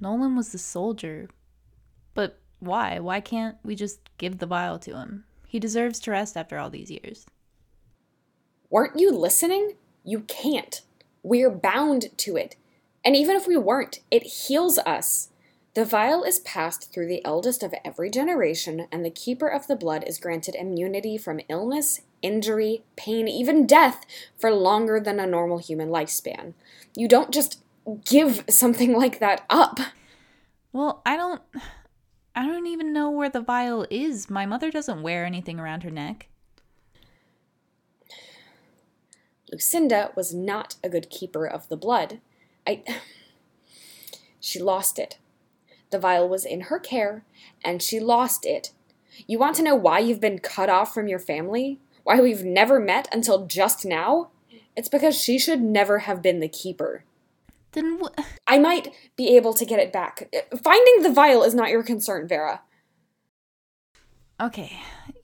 Nolan was the soldier. But why? Why can't we just give the vial to him? He deserves to rest after all these years. Weren't you listening? You can't. We're bound to it. And even if we weren't, it heals us. The vial is passed through the eldest of every generation, and the keeper of the blood is granted immunity from illness, injury, pain, even death for longer than a normal human lifespan. You don't just give something like that up. Well, I don't even know where the vial is. My mother doesn't wear anything around her neck. Lucinda was not a good keeper of the blood. She lost it. The vial was in her care, and she lost it. You want to know why you've been cut off from your family? Why we've never met until just now? It's because she should never have been the keeper. Then I might be able to get it back. Finding the vial is not your concern, Vera. Okay,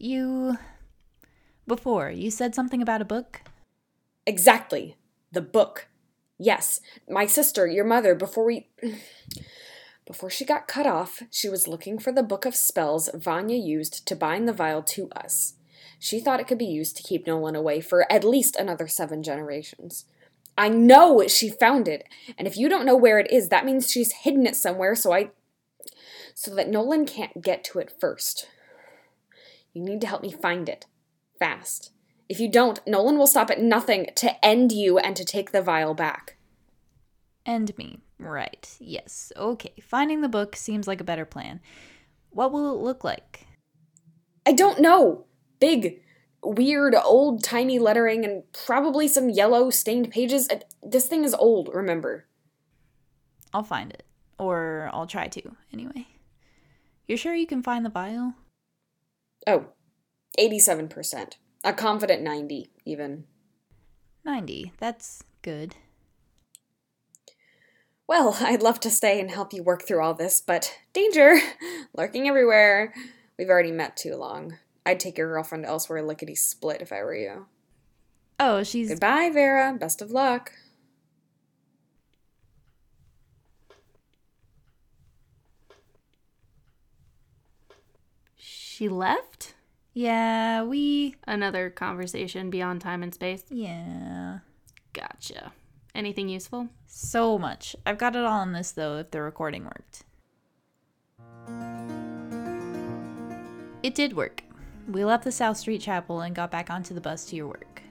Before, you said something about a book? Exactly. The book. Yes, my sister, your mother, before she got cut off, she was looking for the book of spells Vanya used to bind the vial to us. She thought it could be used to keep Nolan away for at least another 7 generations. I know she found it, and if you don't know where it is, that means she's hidden it somewhere so that Nolan can't get to it first. You need to help me find it. Fast. If you don't, Nolan will stop at nothing to end you and to take the vial back. End me. Right. Yes. Okay. Finding the book seems like a better plan. What will it look like? I don't know. Big, weird, old-timey lettering and probably some yellow stained pages. This thing is old, remember. I'll find it. Or I'll try to, anyway. You're sure you can find the vial? Oh, 87%. A confident 90, even. 90. That's good. Well, I'd love to stay and help you work through all this, but danger! Lurking everywhere. We've already met too long. I'd take your girlfriend elsewhere lickety-split if I were you. Oh, she's... Goodbye, Vera. Best of luck. She left? Yeah, Another conversation beyond time and space? Yeah. Gotcha. Anything useful? So much. I've got it all on this, though, if the recording worked. It did work. We left the South Street Chapel and got back onto the bus to your work.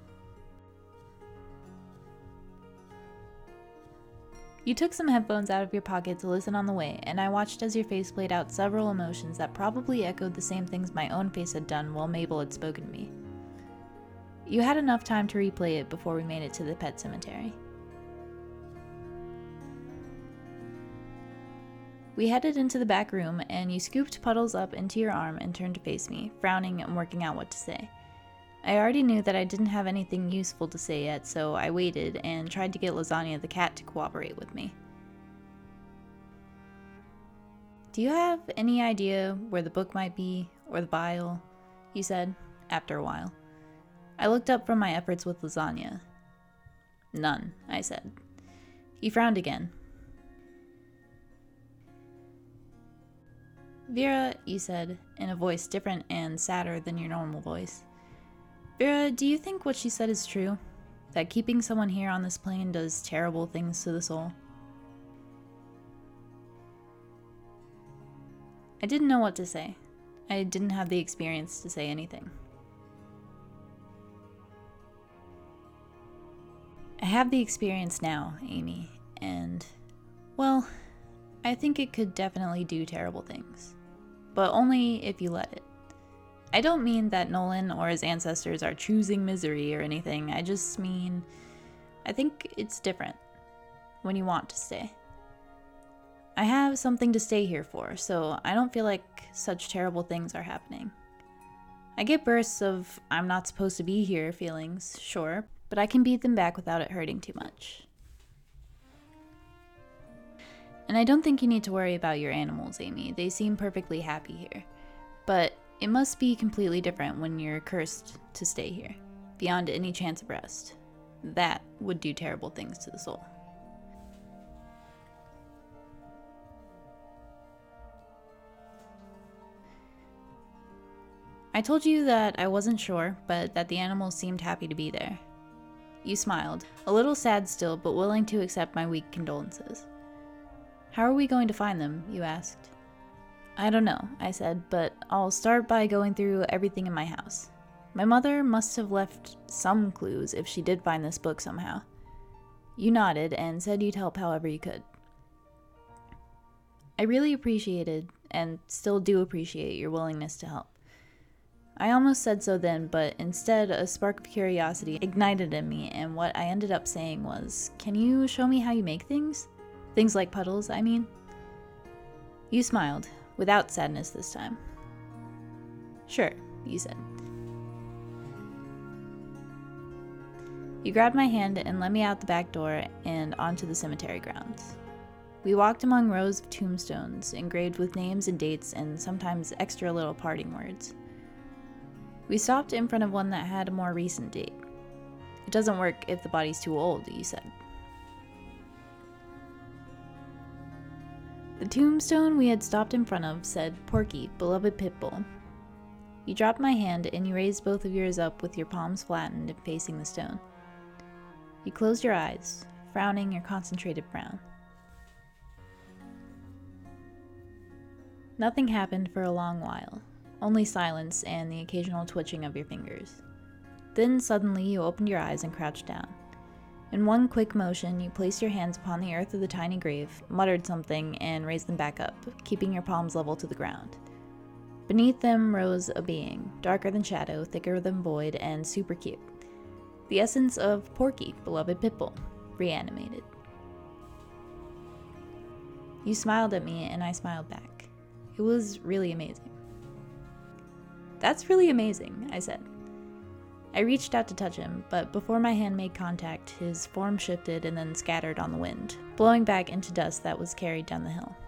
You took some headphones out of your pocket to listen on the way, and I watched as your face played out several emotions that probably echoed the same things my own face had done while Mabel had spoken to me. You had enough time to replay it before we made it to the pet cemetery. We headed into the back room, and you scooped Puddles up into your arm and turned to face me, frowning and working out what to say. I already knew that I didn't have anything useful to say yet, so I waited and tried to get Lasagna the cat to cooperate with me. Do you have any idea where the book might be, or the vial? You said, after a while. I looked up from my efforts with Lasagna. None, I said. He frowned again. Vera, you said, in a voice different and sadder than your normal voice. Vera, do you think what she said is true? That keeping someone here on this plane does terrible things to the soul? I didn't know what to say. I didn't have the experience to say anything. I have the experience now, Amy, and, well, I think it could definitely do terrible things. But only if you let it. I don't mean that Nolan or his ancestors are choosing misery or anything. I just mean, I think it's different when you want to stay. I have something to stay here for, so I don't feel like such terrible things are happening. I get bursts of I'm not supposed to be here feelings, sure, but I can beat them back without it hurting too much. And I don't think you need to worry about your animals, Amy. They seem perfectly happy here. But it must be completely different when you're cursed to stay here, beyond any chance of rest. That would do terrible things to the soul. I told you that I wasn't sure, but that the animals seemed happy to be there. You smiled, a little sad still, but willing to accept my weak condolences. How are we going to find them? You asked. I don't know, I said, but I'll start by going through everything in my house. My mother must have left some clues if she did find this book somehow. You nodded and said you'd help however you could. I really appreciated, and still do appreciate, your willingness to help. I almost said so then, but instead a spark of curiosity ignited in me, and what I ended up saying was, "Can you show me how you make things? Things like puddles, I mean?" You smiled, without sadness this time. "Sure," you said. You grabbed my hand and led me out the back door and onto the cemetery grounds. We walked among rows of tombstones engraved with names and dates and sometimes extra little parting words. We stopped in front of one that had a more recent date. It doesn't work if the body's too old, you said. The tombstone we had stopped in front of said, "Porky, beloved Pitbull." You dropped my hand and you raised both of yours up with your palms flattened and facing the stone. You closed your eyes, frowning your concentrated frown. Nothing happened for a long while, only silence and the occasional twitching of your fingers. Then suddenly you opened your eyes and crouched down. In one quick motion, you placed your hands upon the earth of the tiny grave, muttered something, and raised them back up, keeping your palms level to the ground. Beneath them rose a being, darker than shadow, thicker than void, and super cute. The essence of Porky, beloved Pitbull, reanimated. You smiled at me, and I smiled back. It was really amazing. "That's really amazing," I said. I reached out to touch him, but before my hand made contact, his form shifted and then scattered on the wind, blowing back into dust that was carried down the hill.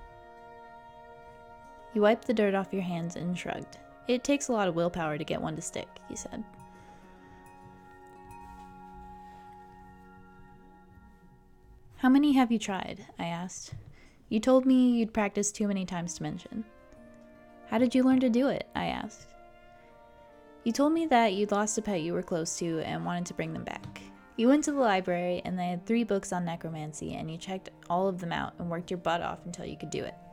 You wiped the dirt off your hands and shrugged. "It takes a lot of willpower to get one to stick," he said. "How many have you tried?" I asked. "You told me you'd practiced too many times to mention." "How did you learn to do it?" I asked. "You told me that you'd lost a pet you were close to and wanted to bring them back. You went to the library and they had 3 books on necromancy and you checked all of them out and worked your butt off until you could do it."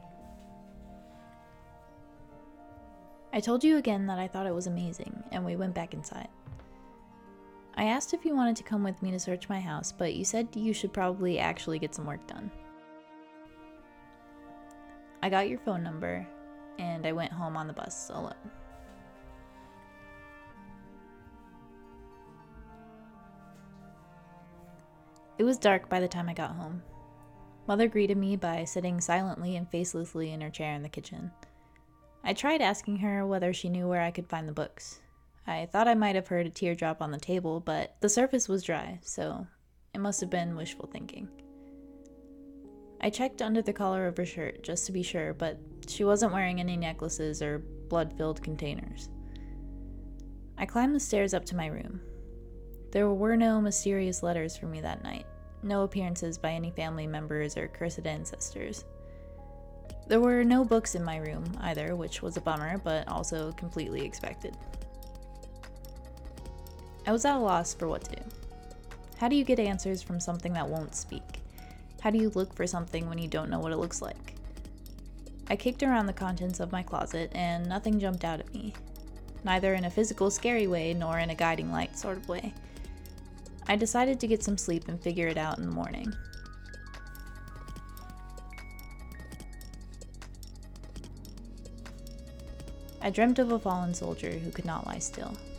I told you again that I thought it was amazing, and we went back inside. I asked if you wanted to come with me to search my house, but you said you should probably actually get some work done. I got your phone number, and I went home on the bus alone. It was dark by the time I got home. Mother greeted me by sitting silently and facelessly in her chair in the kitchen. I tried asking her whether she knew where I could find the books. I thought I might have heard a teardrop on the table, but the surface was dry, so it must have been wishful thinking. I checked under the collar of her shirt just to be sure, but she wasn't wearing any necklaces or blood-filled containers. I climbed the stairs up to my room. There were no mysterious letters for me that night, no appearances by any family members or cursed ancestors. There were no books in my room either, which was a bummer, but also completely expected. I was at a loss for what to do. How do you get answers from something that won't speak? How do you look for something when you don't know what it looks like? I kicked around the contents of my closet and nothing jumped out at me, neither in a physical scary way nor in a guiding light sort of way. I decided to get some sleep and figure it out in the morning. I dreamt of a fallen soldier who could not lie still.